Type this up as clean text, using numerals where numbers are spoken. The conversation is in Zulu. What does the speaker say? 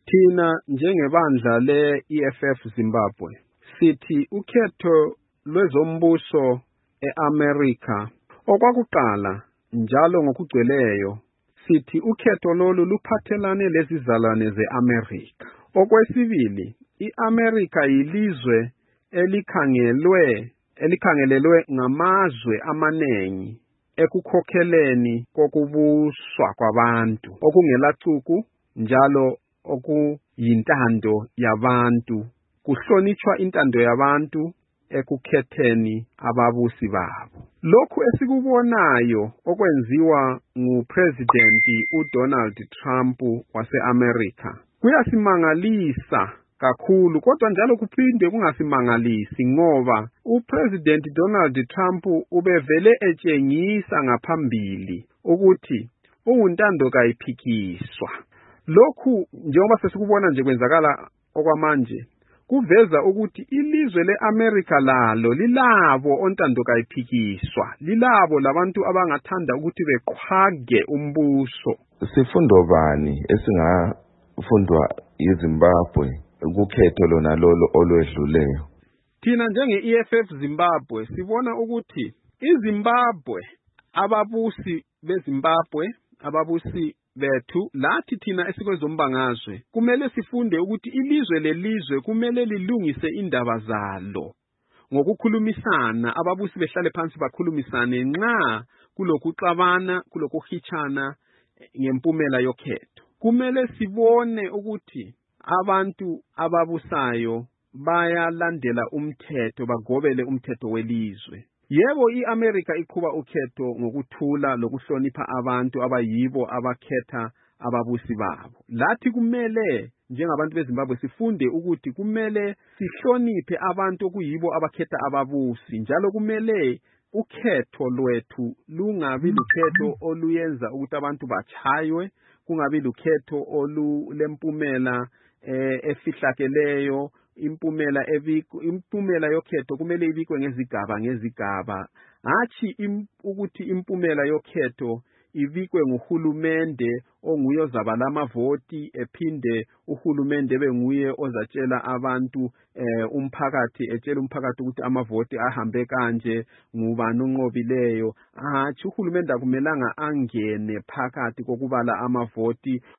Thina njengebandla le-EFF Zimbabwe sithi ukhetho lwezombuso eAmerica okwakuqala njalo ngokugcweleyo sithi ukhetho lolu luphathelane lezizalwane zeAmerica. Okwesibili, iAmerica yilizwe elikhangelelwe ngamazwe amanengi ekukhokheleni kokubuswa kwabantu okungelacuku njalo okuyintando yabantu, kuhlonitshwa intando yabantu ekukhetheni ababusi babo. Lokhu esikubonayo okwenziwa nguPresident uDonald Trump wase-America kuyasimangalisa kakhulu, kodwa njalo kuphinde kungasimangalisi ngoba uPresident Donald Trump ubevele etshengisa ngaphambili ukuthi uwuntando kayiphikiswa. Lokhu njengoba sesikubona nje kwenzakala okwamanje kuveza ukuthi ilizwe leAmerica lalo lilabo ontando kayiphikiswa, lilabo labantu abangathanda ukuthi beqhwage umbuso. Sifundo bani esingafundwa yiZimbabwe ukukhetho lona lolo olwedluleyo? Thina njenge-EFF Zimbabwe sibona ukuthi iZimbabwe, ababusi beZimbabwe, ababusi bethu lathi thina esikwezombangazwe kumele sifunde ukuthi ilizwe lelizwe kumele lilungise indaba zalo ngokukhulumisana, ababusi behlale phansi bakhulumisane nxa kulokuxabana, kulokuhitshana ngempumela yokhetho. Kumele sibone ukuthi abantu ababusayo bayalandela umthetho, bagobele umthetho welizwe. Yebo, iAmerica iqhuba ukhetho ngokuthula lokuhlonipha abantu abayibo abakhetha ababusi babo. Lathi kumele njengabantu beZimbabwe sifunde ukuthi kumele sihloniphe abantu okuyibo abakhetha ababusi, njalo kumele ukhetho lwethu lungabi lukhetho oluyenza ukuthi abantu bachaywe, kungabi lukhetho olulempumela efihlakeleyo. Impumela yokhetho kumele ibikwe ngezigaba, hatshi ukuthi impumela yokhetho ibikwe nguhulumende onguye ozabala amavoti, ephinde uhulumende benguye ozatshela abantu umphakathi, etshela umphakathi ukuthi amavoti ahambe kanje, ngubani onqobileyo. Hatshi, uhulumende akumelanga angene phakathi kokubala amavoti